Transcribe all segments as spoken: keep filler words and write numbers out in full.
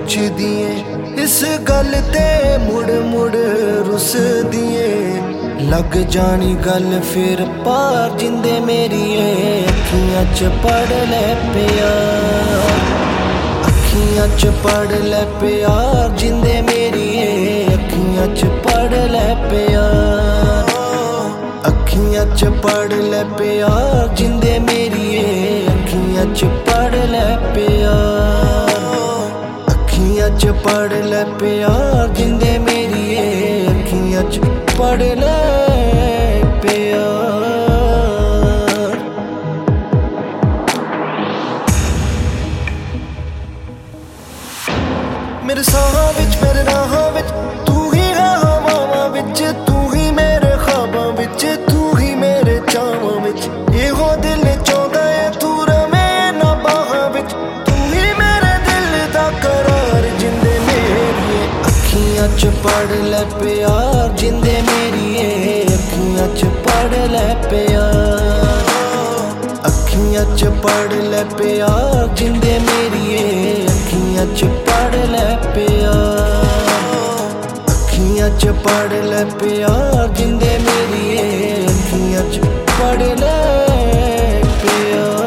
पुछदी है इस गल ते मुड़ मुड़ रुसदी है। लग जानी गल फिर पार जिंदे मेरी अखियां च पढ़ ले प्यार, अखियां च पढ़ ले प्यार जिंदे मेरी अखियां च पढ़ ले प्यार, अखियां च पढ़ ले प्यार जिंदे मेरी अखियां च पढ़ ले प्यार, अखियां च पढ़ ले प्यार जिंदे मेरी अखियां च पढ़ ले प्यार। मेरे साहां विच मेरे राहां विच तू ही है, हवावां विच तू ही मेरे ख्वाबां विच तू ही मेरे चावां विच, इहो दिल चाहुंदा है तू रवे ना बाहां विच, तू ही मेरे दिल दा करार जिंदे मेरी अखियां च पढ़ ले प्यार जिंदे मेरी अखियां च पढ़ ले प्यार, अखियां च पढ़ ले प्यार जिंदे मेरी अखियां च पढ़ ले प्यार, अखियां च पढ़ ले प्यार जिंदे मेरी अखियां च पढ़ ले प्यार।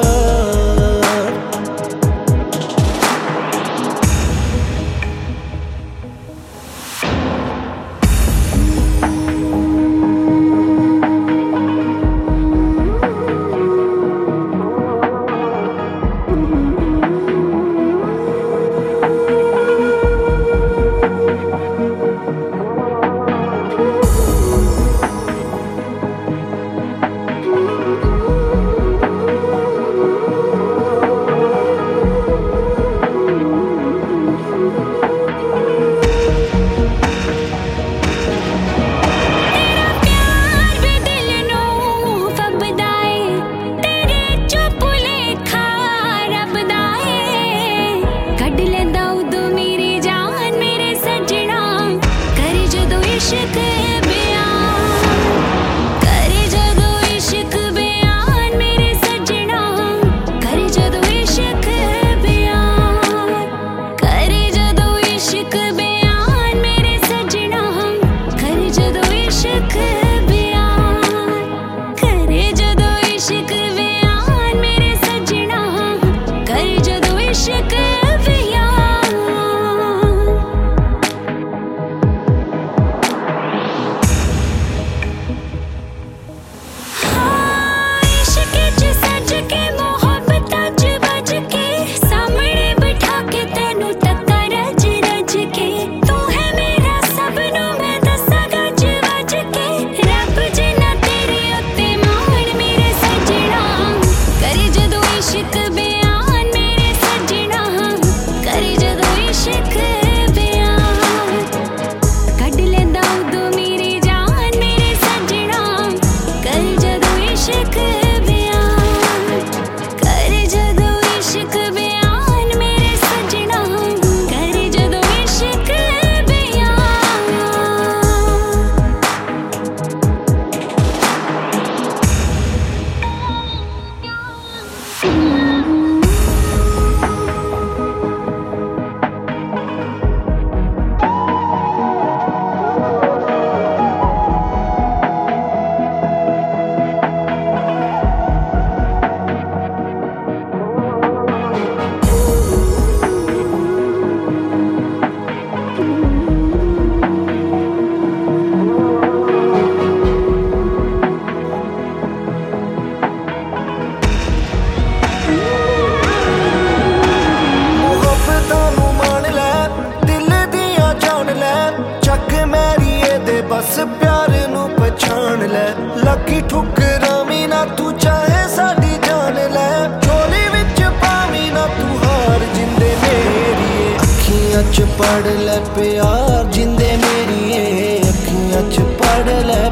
बस प्यार नू पछाण ले, लकी ठुकरां भी ना तू चाहे साडी जान ले, झोली विच पावी ना तू हार जिंदे मेरी अखियां च पढ़ ले प्यार जिंदे मेरी अखियां च पढ़ ले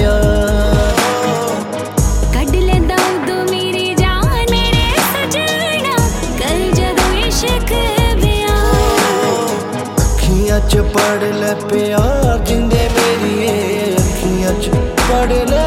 प्यार, कढ लेंदा उदों मेरी जान मेरे सजना कर जदों इश्क ब्याह, अखियां च पढ़ ले प्यार जिंदे मेरी अखियां च पढ़ ले